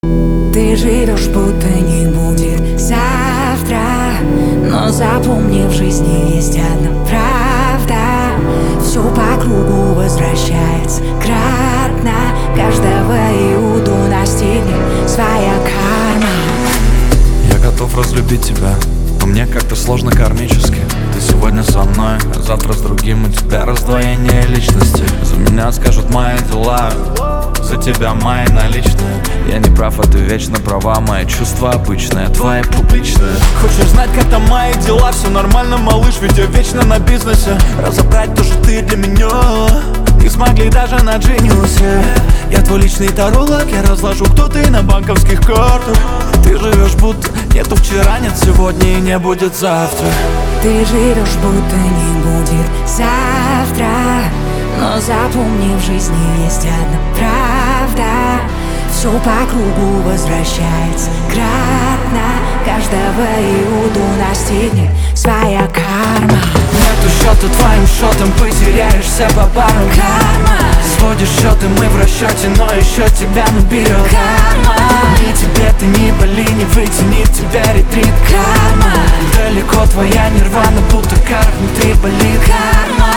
Ты живешь, будто не будет завтра, но запомни, в жизни есть одна правда. Все по кругу возвращается кратно. Каждого Иуду настигнет своя карма. Я готов разлюбить тебя, но мне как-то сложно кармически. Ты сегодня со мной, а завтра с другим. У тебя раздвоение личности. За меня скажут мои дела, за тебя мои наличные. Я не прав, а ты вечно права. Мои чувства обычные, твои публичные. Хочешь знать, как там мои дела? Все нормально, малыш, ведь я вечно на бизнесе. Разобрать то, что ты для меня не смогли даже на Genius. Я твой личный таролог, я разложу, кто ты на банковских картах. Ты живешь, будто нету вчера, нет сегодня и не будет завтра. Ты живешь, будто не будет завтра, но запомни, в жизни есть одна правда. Все по кругу возвращается кратно. Каждого Иуду настигнет своя карма. Нету счета твоим шотом, потеряешься по парам. Карма. Сводишь счеты, мы в расчете, но еще тебя наберет. Карма. Ни тебе ты, ни боли, не вытянет тебя ретрит. Карма. Далеко твоя нирвана, будто кар внутри болит. Карма.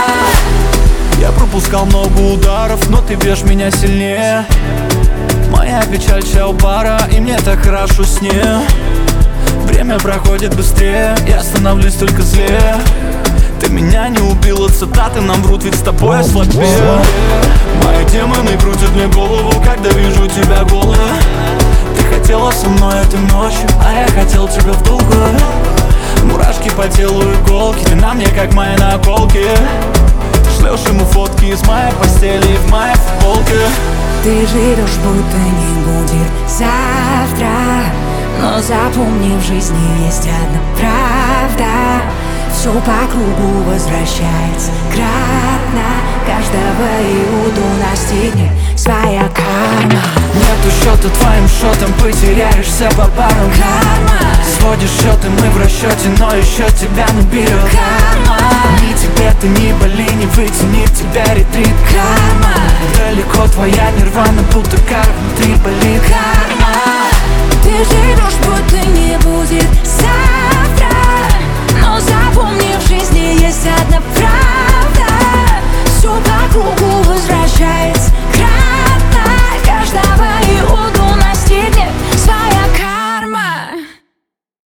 Я пропускал много ударов, но ты бьешь меня сильнее. Моя печаль чао-бара, и мне так хорошо с ней. Время проходит быстрее, я становлюсь только злее. Ты меня не убила, цитаты нам врут, ведь с тобой я слабее. Мои демоны крутят мне голову, когда вижу тебя голой. Ты хотела со мной этой ночью, а я хотел тебя в долгую. Мурашки по телу, иголки, ты на мне как мои наколки. Шлешь ему фотки из моей постели и в моей футболке. Ты живешь, будто не будет завтра, но запомни, в жизни есть одна правда. Все по кругу возвращается кратно. Каждого Иуду настигнет своя карма. Нету счета твоим шотом, потеряешься по парам. Карма. Сводишь счеты, мы в расчете, но еще тебя наберет. Карма. Ни тебе ты, ни боли, не вытянет тебя ретрит. Карма. Далеко твоя нирвана, будто кар